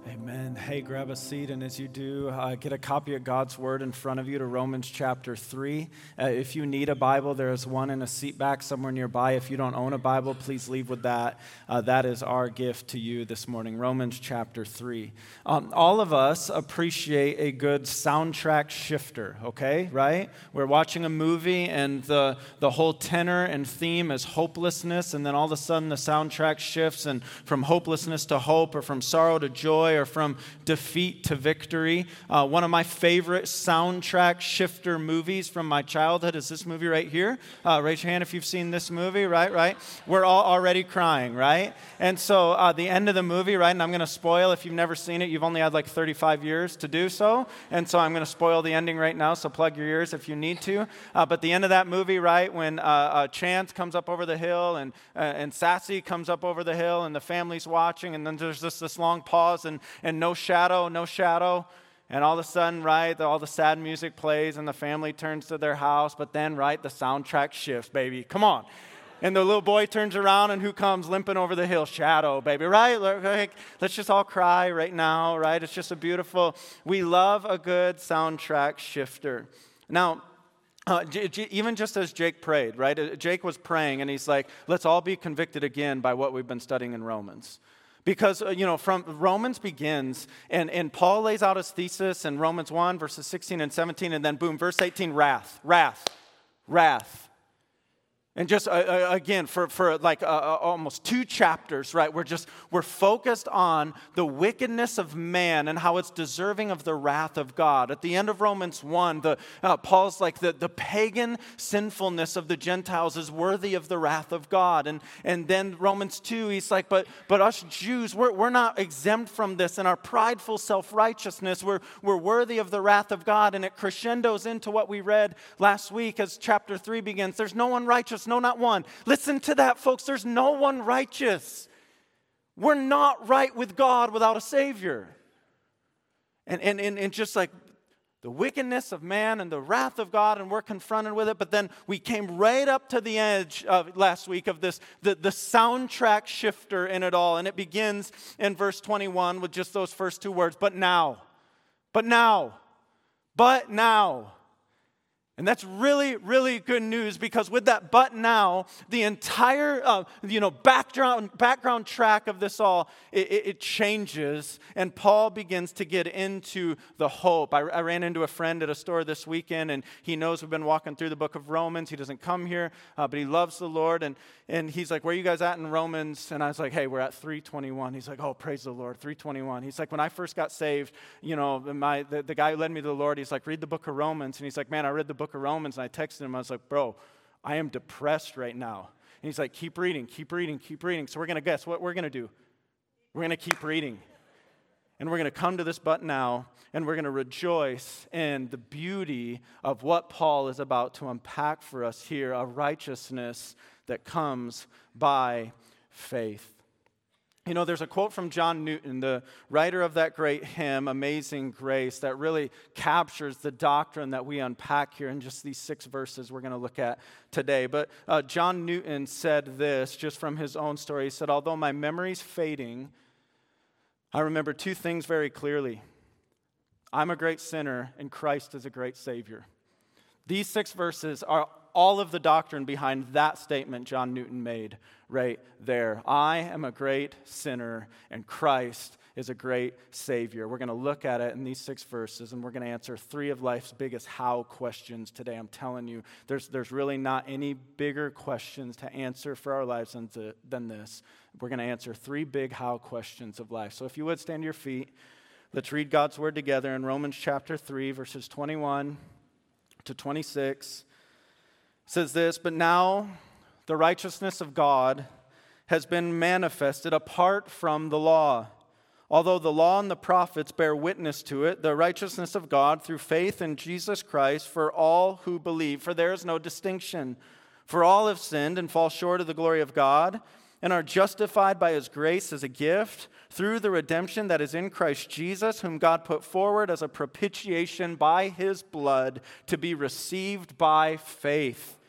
Amen. Hey, grab a seat, and as you do, get a copy of God's Word in front of you to Romans chapter 3. If you need a Bible, there is one in a seat back somewhere nearby. If you don't own a Bible, please leave with that. That is our gift to you this morning, Romans chapter 3. All of us appreciate a good soundtrack shifter, okay, right? We're watching a movie, and the whole tenor and theme is hopelessness, and then all of a sudden the soundtrack shifts, and from hopelessness to hope, or from sorrow to joy, or from defeat to victory. One of my favorite soundtrack shifter movies from my childhood is this movie right here. Raise your hand if you've seen this movie, right? We're all already crying, right? And so the end of the movie, right, and I'm going to spoil, if you've never seen it, you've only had like 35 years to do so, and so I'm going to spoil the ending right now, so plug your ears if you need to. But the end of that movie, right, when Chance comes up over the hill, and Sassy comes up over the hill, and the family's watching, and then there's this long pause, and no shadow, and all of a sudden, right, all the sad music plays, and the family turns to their house, but then, right, the soundtrack shifts, baby, come on. And the little boy turns around, and who comes limping over the hill? Shadow, baby, right? Like, let's just all cry right now, right? It's just we love a good soundtrack shifter. Now, even just as Jake prayed, right? Jake was praying, and he's like, let's all be convicted again by what we've been studying in Romans. Because, from Romans begins, and Paul lays out his thesis in Romans 1, verses 16 and 17, and then boom, verse 18, wrath. And just, again, for like almost 2 chapters, right, we're focused on the wickedness of man and how it's deserving of the wrath of God. At the end of Romans 1, Paul's like, the pagan sinfulness of the Gentiles is worthy of the wrath of God. And then Romans 2, he's like, but us Jews, we're not exempt from this. In our prideful self-righteousness, we're worthy of the wrath of God. And it crescendos into what we read last week as chapter 3 begins. There's no one righteous. No, not one. Listen to that, folks. There's no one righteous. We're not right with God without a Savior. And just like the wickedness of man and the wrath of God, and we're confronted with it. But then we came right up to the edge of last week of this, the soundtrack shifter in it all. And it begins in verse 21 with just those first 2 words, but now. And that's really, really good news, because with that but now, the entire background track of this all, it changes, and Paul begins to get into the hope. I ran into a friend at a store this weekend, and he knows we've been walking through the book of Romans. He doesn't come here, but he loves the Lord, and he's like, where are you guys at in Romans? And I was like, hey, we're at 3:21. He's like, oh, praise the Lord, 3:21. He's like, when I first got saved, the guy who led me to the Lord, he's like, read the book of Romans. And he's like, man, I read the book of Romans, and I texted him. I was like, bro, I am depressed right now. And he's like, keep reading. So we're going to guess what we're going to do. We're going to keep reading. And we're going to come to this but now, and we're going to rejoice in the beauty of what Paul is about to unpack for us here, a righteousness that comes by faith. There's a quote from John Newton, the writer of that great hymn, Amazing Grace, that really captures the doctrine that we unpack here in just these 6 verses we're going to look at today. But John Newton said this, just from his own story. He said, although my memory's fading, I remember 2 things very clearly. I'm a great sinner, and Christ is a great Savior. These 6 verses are all of the doctrine behind that statement John Newton made right there. I am a great sinner, and Christ is a great Savior. We're going to look at it in these 6 verses, and we're going to answer 3 of life's biggest how questions today. I'm telling you, there's really not any bigger questions to answer for our lives than this. We're going to answer 3 big how questions of life. So if you would, stand to your feet. Let's read God's Word together in Romans chapter 3, verses 21 to 26. It says this, but now the righteousness of God has been manifested apart from the law. Although the law and the prophets bear witness to it, the righteousness of God through faith in Jesus Christ for all who believe. For there is no distinction. For all have sinned and fall short of the glory of God, and are justified by His grace as a gift through the redemption that is in Christ Jesus, whom God put forward as a propitiation by His blood to be received by faith.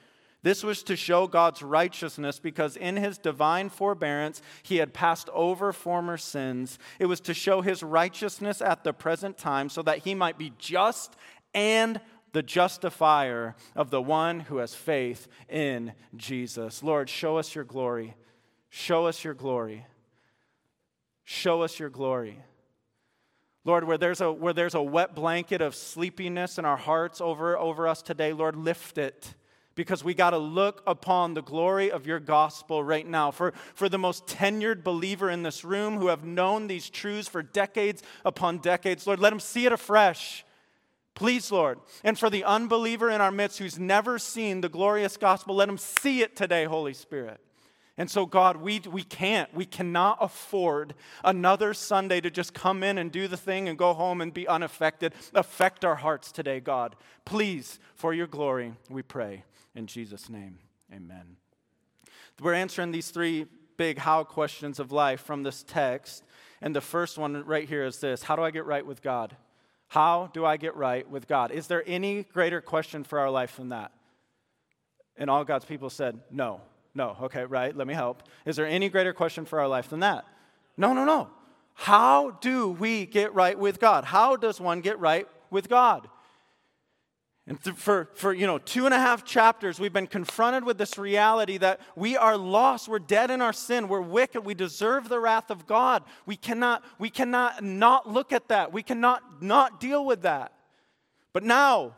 This was to show God's righteousness because in his divine forbearance, he had passed over former sins. It was to show his righteousness at the present time so that he might be just and the justifier of the one who has faith in Jesus. Lord, show us your glory. Show us your glory. Show us your glory. Lord, where there's a wet blanket of sleepiness in our hearts over us today, Lord, lift it. Because we got to look upon the glory of your gospel right now. For the most tenured believer in this room who have known these truths for decades upon decades, Lord, let them see it afresh. Please, Lord. And for the unbeliever in our midst who's never seen the glorious gospel, let them see it today, Holy Spirit. And so, God, we cannot afford another Sunday to just come in and do the thing and go home and be unaffected. Affect our hearts today, God. Please, for your glory, we pray. In Jesus' name, amen. We're answering these three big how questions of life from this text. And the first one right here is this: how do I get right with God? How do I get right with God? Is there any greater question for our life than that? And all God's people said, no. No, okay, right, let me help. Is there any greater question for our life than that? No. How do we get right with God? How does one get right with God? And for 2.5 chapters, we've been confronted with this reality that we are lost, we're dead in our sin, we're wicked, we deserve the wrath of God. We cannot not look at that. We cannot not deal with that. But now,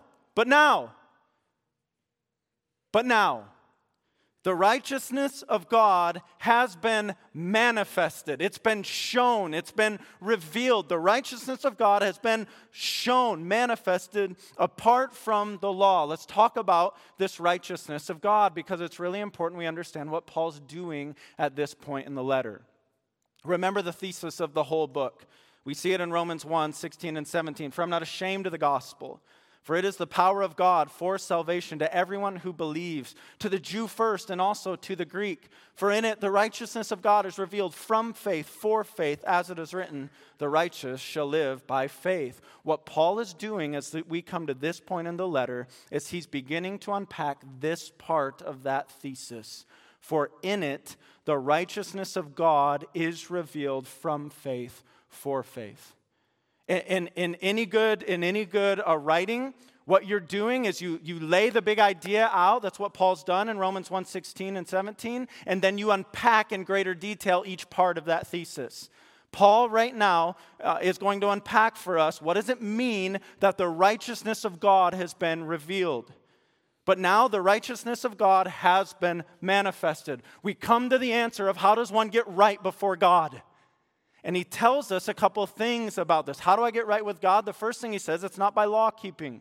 the righteousness of God has been manifested. It's been shown. It's been revealed. The righteousness of God has been shown, manifested apart from the law. Let's talk about this righteousness of God because it's really important we understand what Paul's doing at this point in the letter. Remember the thesis of the whole book. We see it in Romans 1, 16 and 17. For I'm not ashamed of the gospel. For it is the power of God for salvation to everyone who believes, to the Jew first and also to the Greek. For in it the righteousness of God is revealed from faith for faith, as it is written, the righteous shall live by faith. What Paul is doing as we come to this point in the letter is he's beginning to unpack this part of that thesis. For in it the righteousness of God is revealed from faith for faith. In any good writing, what you're doing is you lay the big idea out. That's what Paul's done in Romans 1:16 and 17. And then you unpack in greater detail each part of that thesis. Paul right now is going to unpack for us what does it mean that the righteousness of God has been revealed. But now the righteousness of God has been manifested. We come to the answer of how does one get right before God? And he tells us a couple of things about this. How do I get right with God? The first thing he says, it's not by law keeping.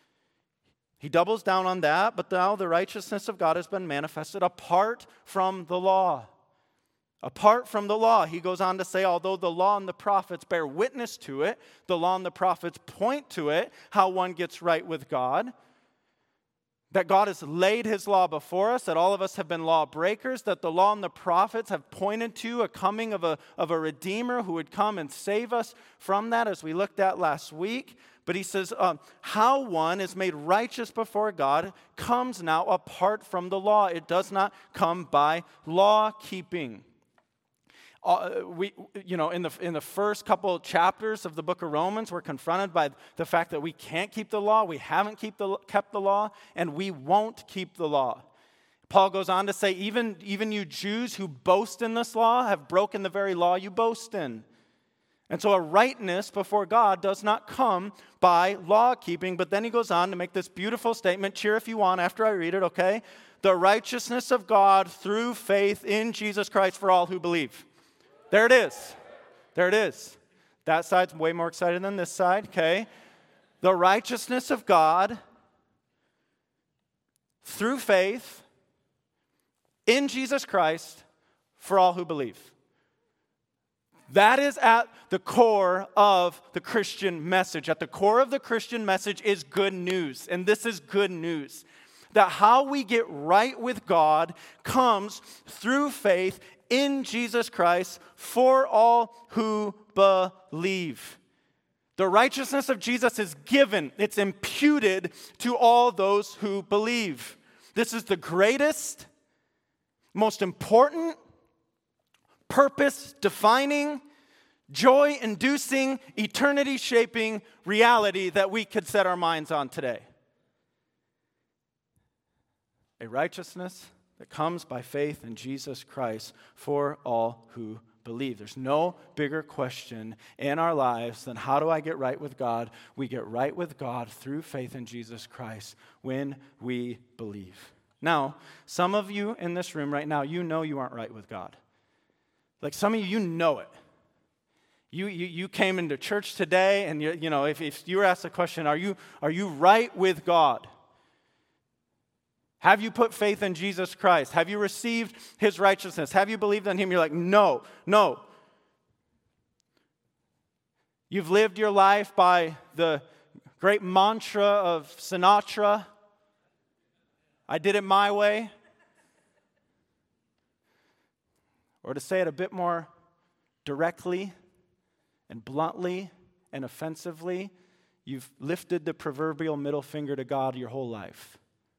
He doubles down on that, but now the righteousness of God has been manifested apart from the law. Apart from the law, he goes on to say, although the law and the prophets bear witness to it, the law and the prophets point to it, how one gets right with God. That God has laid his law before us, that all of us have been lawbreakers, that the law and the prophets have pointed to a coming of a Redeemer who would come and save us from that, as we looked at last week. But he says, how one is made righteous before God comes now apart from the law. It does not come by law keeping. In the first couple of chapters of the book of Romans, we're confronted by the fact that we can't keep the law, we haven't kept the law, and we won't keep the law. Paul goes on to say, even you Jews who boast in this law have broken the very law you boast in. And so a rightness before God does not come by law keeping, but then he goes on to make this beautiful statement. Cheer if you want after I read it, okay? The righteousness of God through faith in Jesus Christ for all who believe. There it is. There it is. That side's way more excited than this side, okay? The righteousness of God through faith in Jesus Christ for all who believe. That is at the core of the Christian message. At the core of the Christian message is good news, and this is good news. That how we get right with God comes through faith in Jesus Christ for all who believe. The righteousness of Jesus is given, it's imputed to all those who believe. This is the greatest, most important, purpose-defining, joy-inducing, eternity-shaping reality that we could set our minds on today. A righteousness that comes by faith in Jesus Christ for all who believe. There's no bigger question in our lives than how do I get right with God? We get right with God through faith in Jesus Christ when we believe. Now, some of you in this room right now, you know you aren't right with God. Like some of you know it. You came into church today, and if you were asked the question, are you right with God? Have you put faith in Jesus Christ? Have you received his righteousness? Have you believed in him? You're like, no. You've lived your life by the great mantra of Sinatra, I did it my way. Or to say it a bit more directly and bluntly and offensively, you've lifted the proverbial middle finger to God your whole life.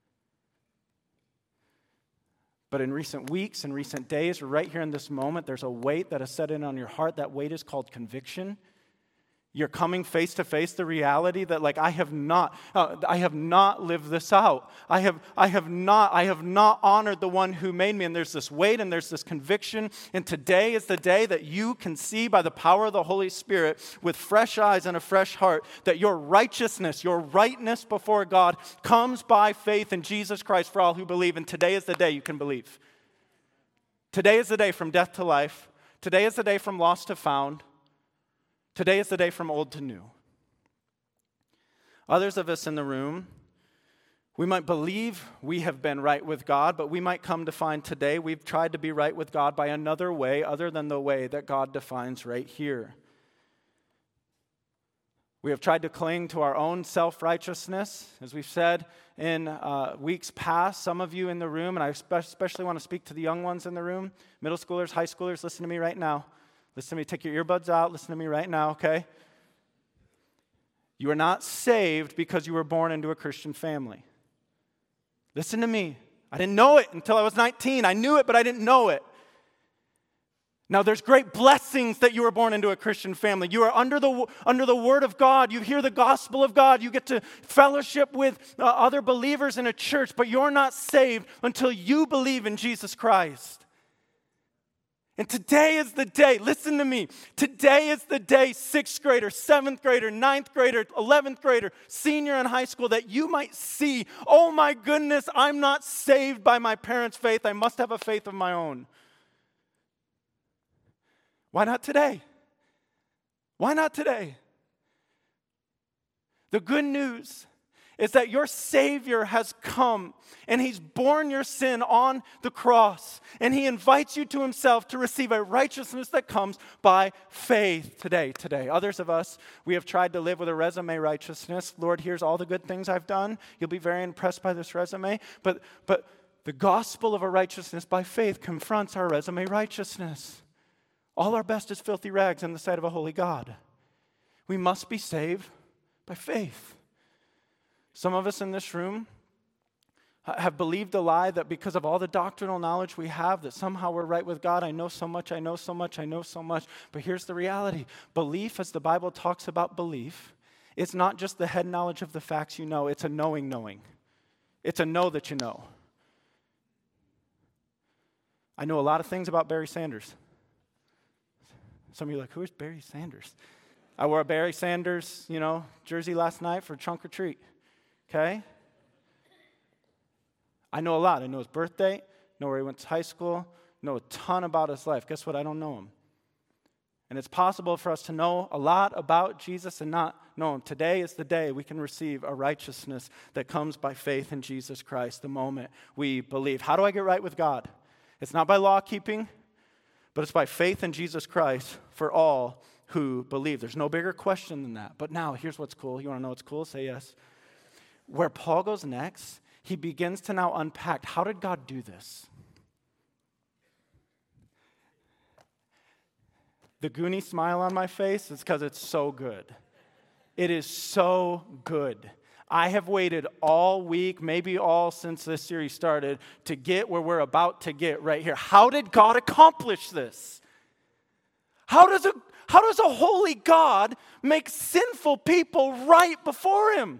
But in recent weeks and recent days, or right here in this moment, there's a weight that has set in on your heart. That weight is called conviction. You're coming face to face the reality that, like, I have not lived this out. I have not honored the one who made me. And there's this weight and there's this conviction. And today is the day that you can see by the power of the Holy Spirit with fresh eyes and a fresh heart that your righteousness, your rightness before God comes by faith in Jesus Christ for all who believe. And today is the day you can believe. Today is the day from death to life. Today is the day from lost to found. Today is the day from old to new. Others of us in the room, we might believe we have been right with God, but we might come to find today we've tried to be right with God by another way other than the way that God defines right here. We have tried to cling to our own self-righteousness, as we've said in weeks past. Some of you in the room, and I especially want to speak to the young ones in the room, middle schoolers, high schoolers, listen to me right now. Listen to me, take your earbuds out, listen to me right now, okay? You are not saved because you were born into a Christian family. Listen to me. I didn't know it until I was 19. I knew it, but I didn't know it. Now, there's great blessings that you were born into a Christian family. You are under the Word of God. You hear the gospel of God. You get to fellowship with other believers in a church, but you're not saved until you believe in Jesus Christ. And today is the day, listen to me, today is the day, 6th grader, 7th grader, 9th grader, 11th grader, senior in high school, that you might see, oh my goodness, I'm not saved by my parents' faith. I must have a faith of my own. Why not today? Why not today? The good news is that your Savior has come and he's borne your sin on the cross, and he invites you to himself to receive a righteousness that comes by faith today. Others of us, we have tried to live with a resume righteousness. Lord, here's all the good things I've done. You'll be very impressed by this resume. But the gospel of a righteousness by faith confronts our resume righteousness. All our best is filthy rags in the sight of a holy God. We must be saved by faith. Some of us in this room have believed a lie that because of all the doctrinal knowledge we have, that somehow we're right with God. I know so much. But here's the reality. Belief, as the Bible talks about belief, it's not just the head knowledge of the facts you know. It's a knowing. It's a know that you know. I know a lot of things about Barry Sanders. Some of you are like, who is Barry Sanders? I wore a Barry Sanders, jersey last night for trunk or treat. Okay? I know a lot. I know his birth date, know where he went to high school, know a ton about his life. Guess what? I don't know him. And it's possible for us to know a lot about Jesus and not know him. Today is the day we can receive a righteousness that comes by faith in Jesus Christ the moment we believe. How do I get right with God? It's not by law keeping, but it's by faith in Jesus Christ for all who believe. There's no bigger question than that. But now, here's what's cool. You want to know what's cool? Say yes. Where Paul goes next, he begins to now unpack, how did God do this? The Goonie smile on my face is because it's so good. It is so good. I have waited all week, maybe all since this series started, to get where we're about to get right here. How did God accomplish this? How does a holy God make sinful people right before him?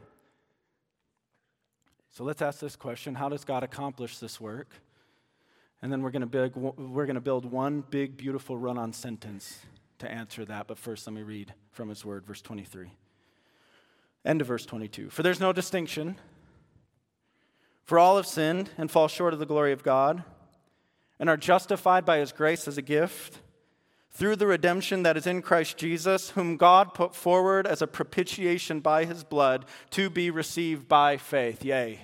So let's ask this question. How does God accomplish this work? And then we're going to build one big, beautiful run-on sentence to answer that. But first, let me read from his word, verse 23. End of verse 22. For there's no distinction. For all have sinned and fall short of the glory of God and are justified by his grace as a gift through the redemption that is in Christ Jesus, whom God put forward as a propitiation by his blood to be received by faith. Yea.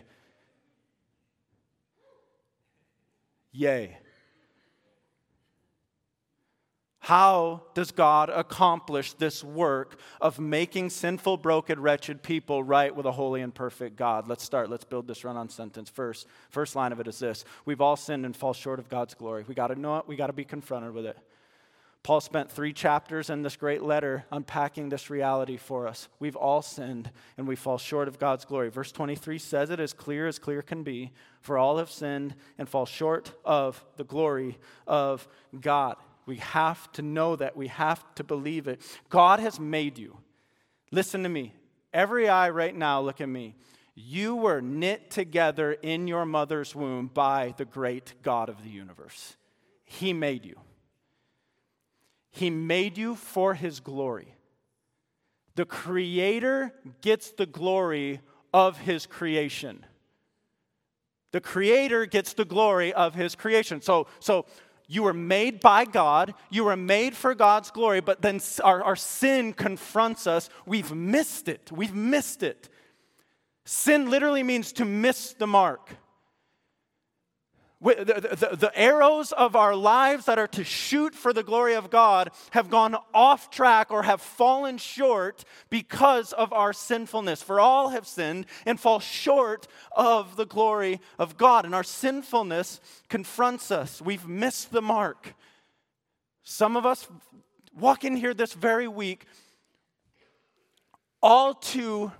Yea. How does God accomplish this work of making sinful, broken, wretched people right with a holy and perfect God? Let's start. Let's build this run-on sentence. First line of it is this. We've all sinned and fall short of God's glory. We got to know it. We got to be confronted with it. Paul spent 3 chapters in this great letter unpacking this reality for us. We've all sinned and we fall short of God's glory. Verse 23 says it as clear can be. For all have sinned and fall short of the glory of God. We have to know that. We have to believe it. God has made you. Listen to me. Every eye right now, look at me. You were knit together in your mother's womb by the great God of the universe. He made you. He made you for his glory. The Creator gets the glory of his creation. The Creator gets the glory of his creation. So you were made by God. You were made for God's glory, but then our sin confronts us. We've missed it. We've missed it. Sin literally means to miss the mark. The arrows of our lives that are to shoot for the glory of God have gone off track or have fallen short because of our sinfulness. For all have sinned and fall short of the glory of God. And our sinfulness confronts us. We've missed the mark. Some of us walk in here this very week all too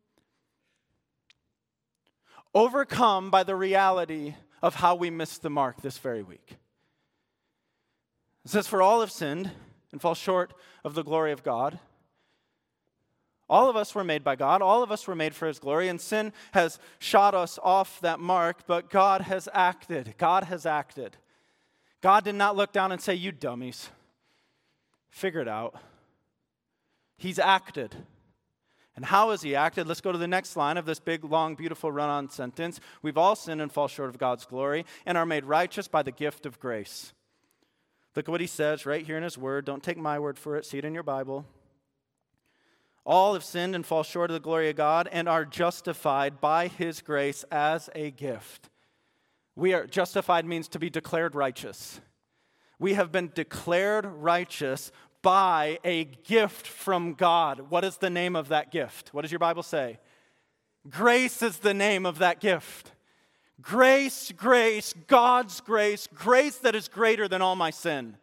overcome by the reality of how we missed the mark this very week. It says, for all have sinned and fall short of the glory of God. All of us were made by God. All of us were made for his glory. And sin has shot us off that mark, but God has acted. God has acted. God did not look down and say, you dummies, figure it out. He's acted. And how has he acted? Let's go to the next line of this big, long, beautiful run-on sentence. We've all sinned and fall short of God's glory and are made righteous by the gift of grace. Look at what he says right here in his word. Don't take my word for it. See it in your Bible. All have sinned and fall short of the glory of God and are justified by his grace as a gift. We are justified means to be declared righteous. We have been declared righteous by a gift from God. What is the name of that gift? What does your Bible say? Grace is the name of that gift. Grace, God's grace that is greater than all my sin.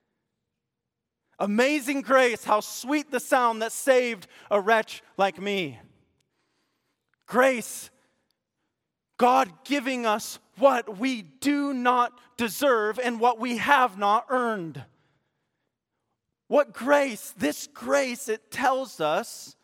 Amazing grace, how sweet the sound that saved a wretch like me. Grace, God giving us what we do not deserve and what we have not earned. What grace? This grace, it tells us,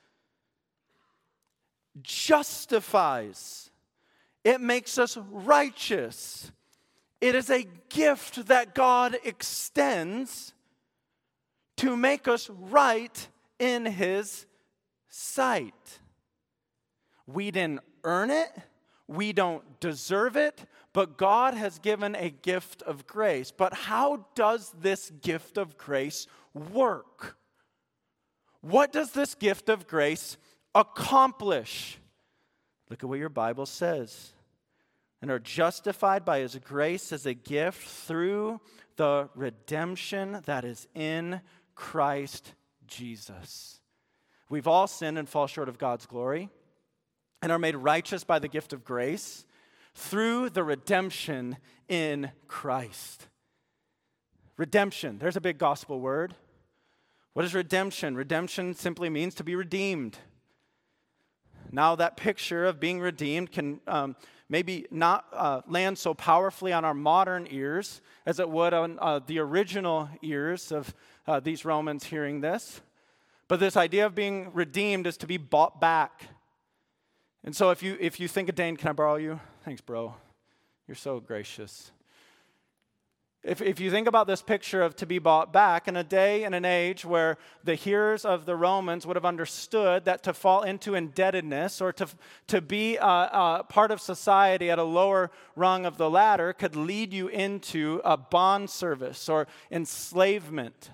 justifies. It makes us righteous. It is a gift that God extends to make us right in his sight. We didn't earn it. We don't deserve it. But God has given a gift of grace. But how does this gift of grace work? What does this gift of grace accomplish? Look at what your Bible says. And are justified by his grace as a gift through the redemption that is in Christ Jesus. We've all sinned and fall short of God's glory and are made righteous by the gift of grace through the redemption in Christ. Redemption, there's a big gospel word. What is redemption? Redemption simply means to be redeemed. Now that picture of being redeemed can maybe not land so powerfully on our modern ears as it would on the original ears of these Romans hearing this. But this idea of being redeemed is to be bought back. And so if you think of Dane, can I borrow you? Thanks, bro. You're so gracious. If you think about this picture of to be bought back, in a day and an age where the hearers of the Romans would have understood that to fall into indebtedness or to be part of society at a lower rung of the ladder could lead you into a bond service or enslavement.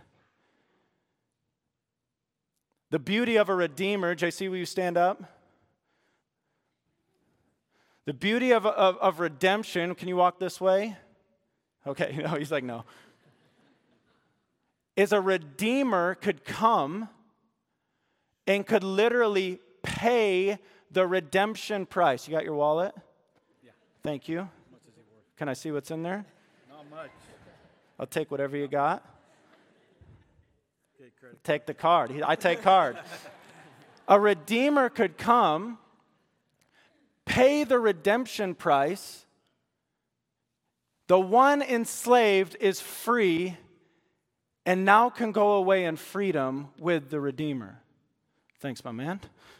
The beauty of a redeemer, JC, will you stand up? The beauty of redemption, can you walk this way? Okay, no, he's like, no. Is a redeemer could come and could literally pay the redemption price. You got your wallet? Yeah. Thank you. How much is it worth? Can I see what's in there? Not much. I'll take whatever you got. Take credit. Take the card. I take card. A redeemer could come, pay the redemption price. The one enslaved is free and now can go away in freedom with the Redeemer. Thanks, my man.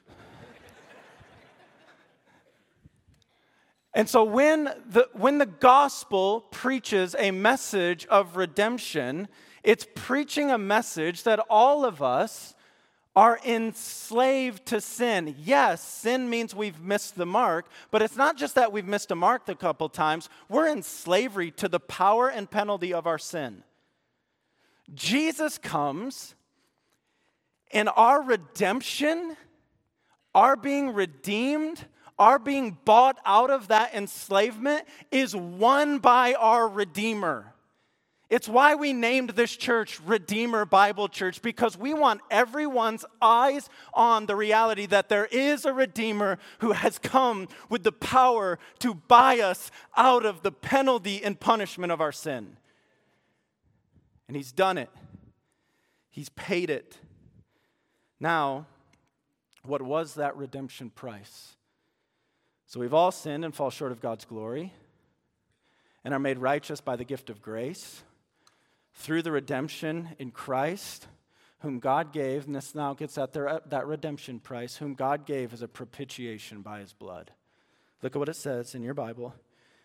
And so when the gospel preaches a message of redemption, it's preaching a message that all of us are enslaved to sin. Yes, sin means we've missed the mark, but it's not just that we've missed a mark a couple times. We're in slavery to the power and penalty of our sin. Jesus comes, and our redemption, our being redeemed, our being bought out of that enslavement is won by our Redeemer. It's why we named this church Redeemer Bible Church, because we want everyone's eyes on the reality that there is a Redeemer who has come with the power to buy us out of the penalty and punishment of our sin. And he's done it. He's paid it. Now, what was that redemption price? So we've all sinned and fall short of God's glory and are made righteous by the gift of grace through the redemption in Christ, whom God gave, and this now gets at that redemption price, whom God gave as a propitiation by his blood. Look at what it says in your Bible.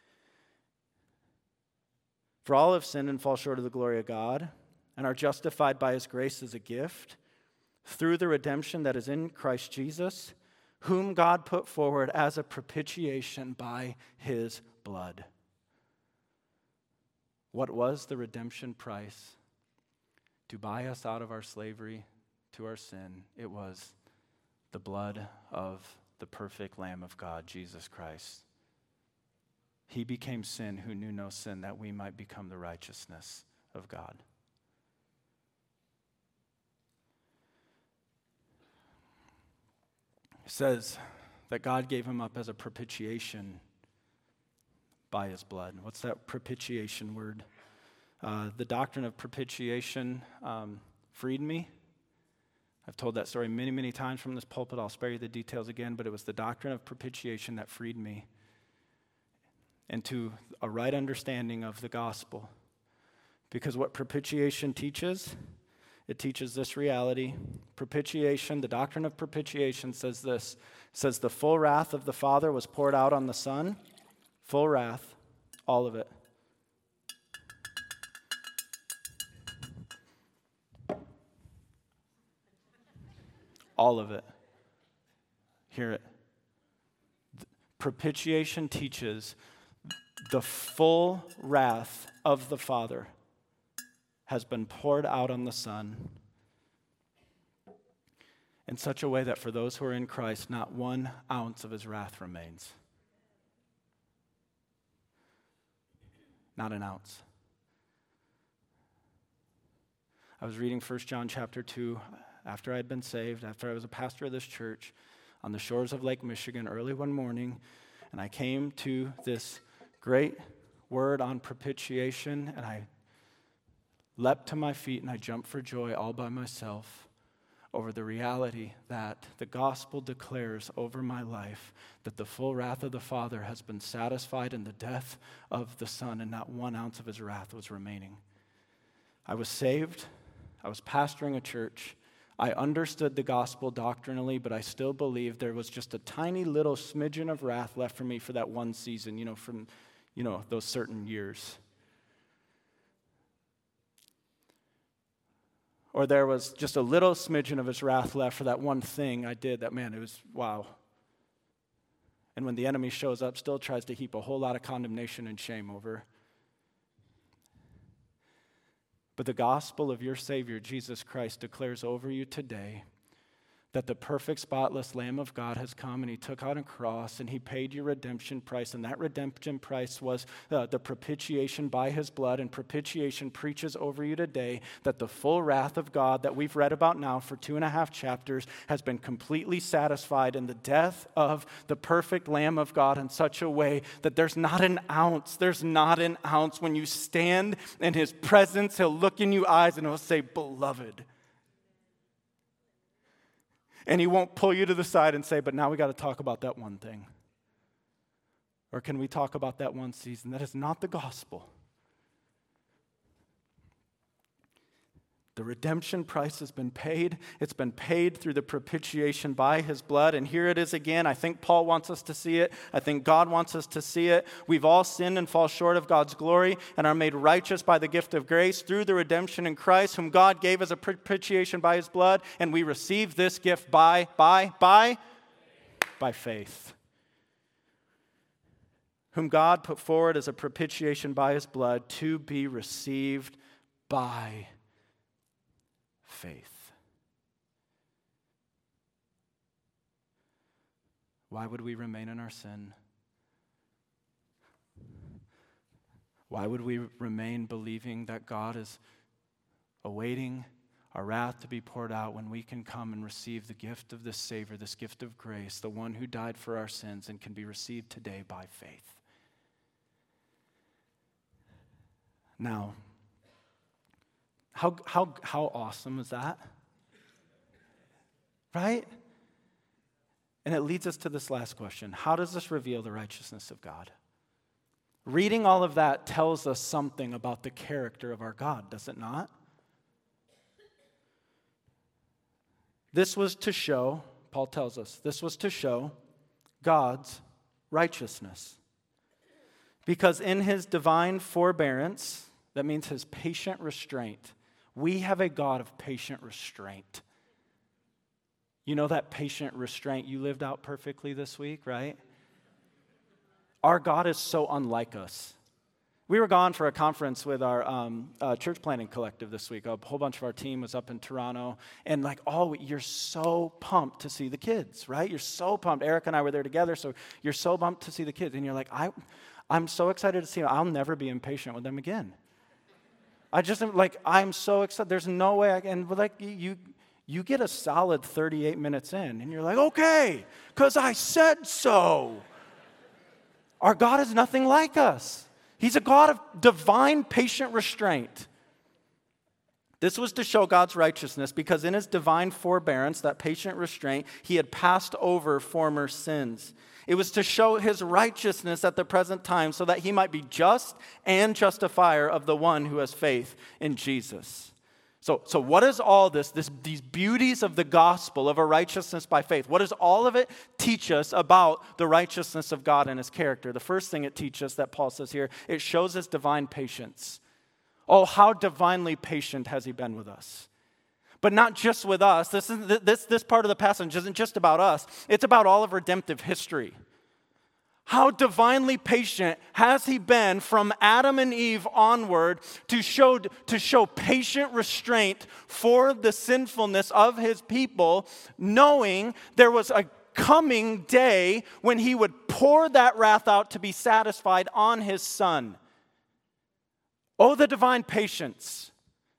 For all have sinned and fall short of the glory of God, and are justified by his grace as a gift, through the redemption that is in Christ Jesus, whom God put forward as a propitiation by his blood. What was the redemption price to buy us out of our slavery to our sin? It was the blood of the perfect Lamb of God, Jesus Christ. He became sin who knew no sin, that we might become the righteousness of God. It says that God gave him up as a propitiation by his blood. What's that propitiation word? The doctrine of propitiation freed me. I've told that story many, many times from this pulpit. I'll spare you the details again, but it was the doctrine of propitiation that freed me into a right understanding of the gospel. Because what propitiation teaches, it teaches this reality. Propitiation, the doctrine of propitiation says this. It says the full wrath of the Father was poured out on the Son. Full wrath, all of it. All of it. Hear it. Propitiation teaches the full wrath of the Father has been poured out on the Son in such a way that for those who are in Christ, not 1 ounce of his wrath remains. Not an ounce. I was reading 1 John chapter 2 after I had been saved, after I was a pastor of this church on the shores of Lake Michigan early one morning, and I came to this great word on propitiation, and I leapt to my feet and I jumped for joy all by myself. over the reality that the gospel declares over my life that the full wrath of the Father has been satisfied in the death of the Son, and not 1 ounce of his wrath was remaining. I was saved. I was pastoring a church. I understood the gospel doctrinally, but I still believed there was just a tiny little smidgen of wrath left for me for that one season, from, those certain years. Or there was just a little smidgen of his wrath left for that one thing I did that, man, it was, wow. And when the enemy shows up, still tries to heap a whole lot of condemnation and shame over. But the gospel of your Savior, Jesus Christ, declares over you today that the perfect, spotless Lamb of God has come, and he took out a cross, and he paid your redemption price, and that redemption price was the propitiation by his blood, and propitiation preaches over you today that the full wrath of God that we've read about now for 2.5 chapters has been completely satisfied in the death of the perfect Lamb of God in such a way that there's not an ounce when you stand in his presence, he'll look in your eyes and he'll say, beloved. And he won't pull you to the side and say, but now we got to talk about that one thing. Or can we talk about that one season? That is not the gospel. The redemption price has been paid. It's been paid through the propitiation by his blood. And here it is again. I think Paul wants us to see it. I think God wants us to see it. We've all sinned and fall short of God's glory and are made righteous by the gift of grace through the redemption in Christ, whom God gave as a propitiation by his blood. And we receive this gift by faith. Whom God put forward as a propitiation by his blood to be received by faith. Why would we remain in our sin? Why would we remain believing that God is awaiting our wrath to be poured out when we can come and receive the gift of this Savior, this gift of grace, the one who died for our sins and can be received today by faith? Now, how awesome is that? Right? And it leads us to this last question. How does this reveal the righteousness of God? Reading all of that tells us something about the character of our God, does it not? This was to show, Paul tells us, this was to show God's righteousness. Because in his divine forbearance, that means his patient restraint, we have a God of patient restraint. You know that patient restraint you lived out perfectly this week, right? Our God is so unlike us. We were gone for a conference with our church planning collective this week. A whole bunch of our team was up in Toronto. And you're so pumped to see the kids, right? You're so pumped. Eric and I were there together, so you're so pumped to see the kids. And you're like, I'm so excited to see them. I'll never be impatient with them again. I'm so excited. There's no way I can. You get a solid 38 minutes in, and you're like, okay, because I said so. Our God is nothing like us. He's a God of divine patient restraint. This was to show God's righteousness because in his divine forbearance, that patient restraint, he had passed over former sins. It was to show his righteousness at the present time so that he might be just and justifier of the one who has faith in Jesus. So what is all these beauties of the gospel of a righteousness by faith? What does all of it teach us about the righteousness of God and his character? The first thing it teaches us that Paul says here, it shows his divine patience. Oh, how divinely patient has he been with us. But not just with us. This part of the passage isn't just about us. It's about all of redemptive history. How divinely patient has he been from Adam and Eve onward to show patient restraint for the sinfulness of his people, knowing there was a coming day when he would pour that wrath out to be satisfied on his Son. Oh, the divine patience.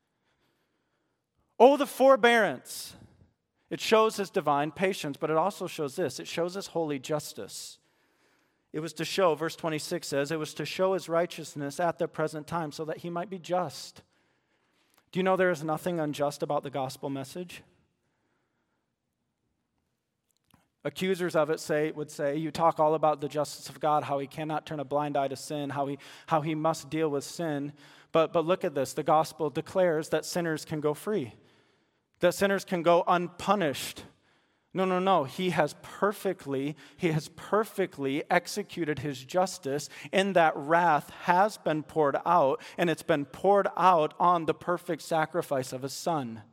Oh, the forbearance. It shows his divine patience, but it also shows this. It shows his holy justice. It was to show, verse 26 says, it was to show his righteousness at the present time so that he might be just. Do you know there is nothing unjust about the gospel message? Accusers of it would say, you talk all about the justice of God, how he cannot turn a blind eye to sin, how he must deal with sin. But look at this. The gospel declares that sinners can go free, that sinners can go unpunished. No. He has perfectly executed his justice, and that wrath has been poured out, and it's been poured out on the perfect sacrifice of his Son.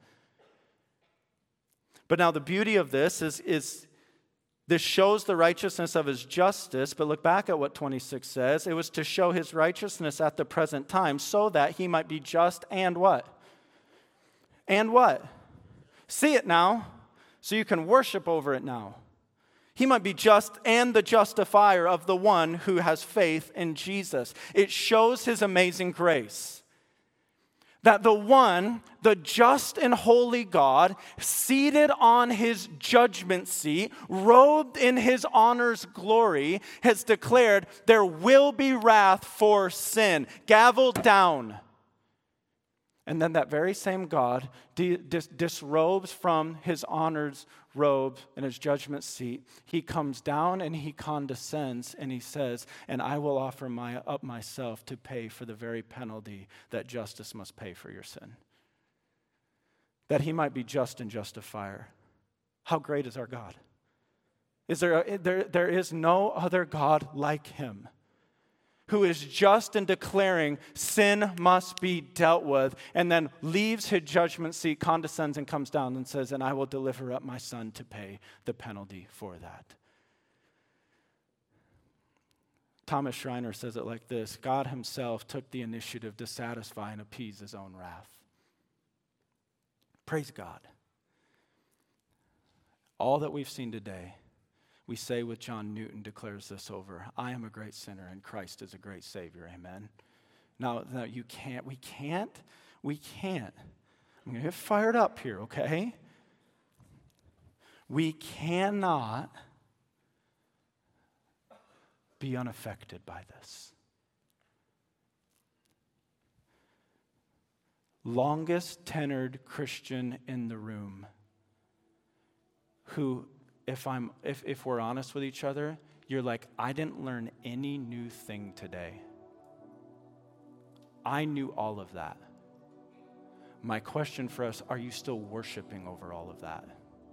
But now the beauty of this is this shows the righteousness of his justice, but look back at what 26 says. It was to show his righteousness at the present time so that he might be just and what? And what? See it now, so you can worship over it now. He might be just and the justifier of the one who has faith in Jesus. It shows his amazing grace. That the one, the just and holy God, seated on his judgment seat, robed in his honor's glory, has declared there will be wrath for sin. Gavel down. And then that very same God disrobes from his honor's robe and his judgment seat. He comes down and he condescends and he says, and I will offer up myself to pay for the very penalty that justice must pay for your sin. That he might be just and justifier. How great is our God? There is no other God like him, who is just in declaring sin must be dealt with, and then leaves his judgment seat, condescends, and comes down and says, and I will deliver up my Son to pay the penalty for that. Thomas Schreiner says it like this: God himself took the initiative to satisfy and appease his own wrath. Praise God. All that we've seen today, we say with John Newton declares this over: I am a great sinner and Christ is a great Savior. Amen. Now we can't. I'm going to get fired up here, okay? We cannot be unaffected by this. Longest tenured Christian in the room who, if we're honest with each other, you're like, I didn't learn any new thing today. I knew all of that. My question for us, are you still worshiping over all of that?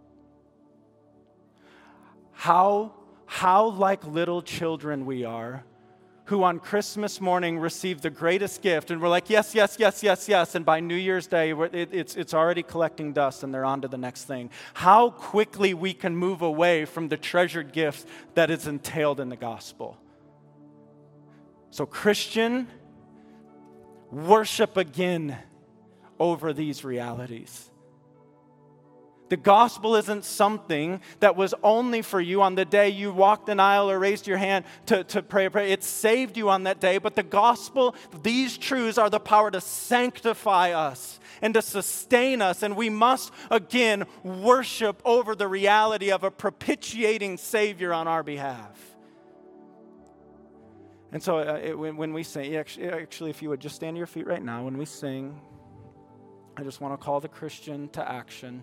How like little children we are, who on Christmas morning received the greatest gift, and we're like, yes, and by New Year's Day, it's already collecting dust, and they're on to the next thing. How quickly we can move away from the treasured gift that is entailed in the gospel. So Christian, worship again over these realities. The gospel isn't something that was only for you on the day you walked an aisle or raised your hand to pray. It saved you on that day, but the gospel, these truths are the power to sanctify us and to sustain us, and we must again worship over the reality of a propitiating Savior on our behalf. And so when we sing, actually, if you would just stand to your feet right now, when we sing, I just want to call the Christian to action.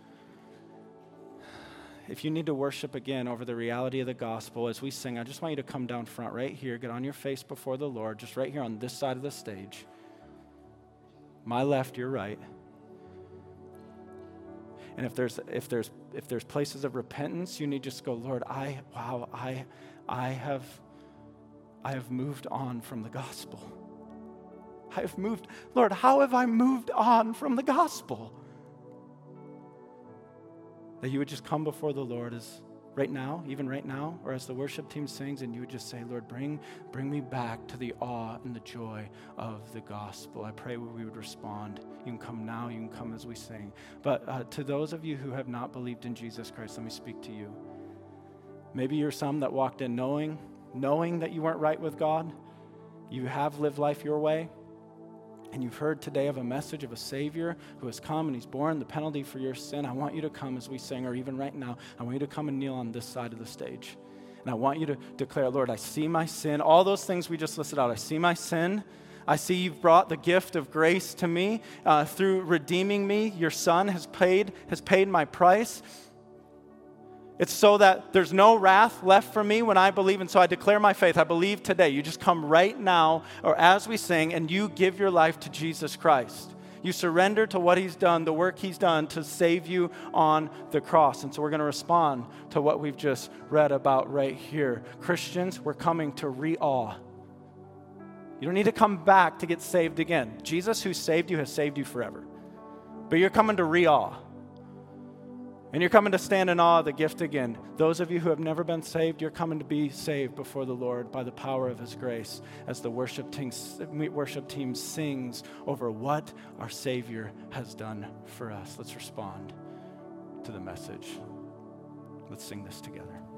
If you need to worship again over the reality of the gospel as we sing, I just want you to come down front right here, get on your face before the Lord, just right here on this side of the stage. My left, your right. And if there's places of repentance, you need to just go, Lord, I have moved on from the gospel. Lord, how have I moved on from the gospel? That you would just come before the Lord even right now, or as the worship team sings, and you would just say, Lord, bring me back to the awe and the joy of the gospel. I pray we would respond. You can come now, you can come as we sing. But to those of you who have not believed in Jesus Christ, let me speak to you. Maybe you're some that walked in knowing that you weren't right with God. You have lived life your way. And you've heard today of a message of a Savior who has come and he's borne the penalty for your sin. I want you to come as we sing, or even right now, I want you to come and kneel on this side of the stage. And I want you to declare, Lord, I see my sin. All those things we just listed out, I see my sin. I see you've brought the gift of grace to me through redeeming me. Your Son has paid my price. It's so that there's no wrath left for me when I believe, and so I declare my faith. I believe today. You just come right now, or as we sing, and you give your life to Jesus Christ. You surrender to what he's done, the work he's done to save you on the cross. And so we're going to respond to what we've just read about right here. Christians, we're coming to re-awe. You don't need to come back to get saved again. Jesus, who saved you, has saved you forever. But you're coming to re-awe. And you're coming to stand in awe of the gift again. Those of you who have never been saved, you're coming to be saved before the Lord by the power of his grace as the worship team sings over what our Savior has done for us. Let's respond to the message. Let's sing this together.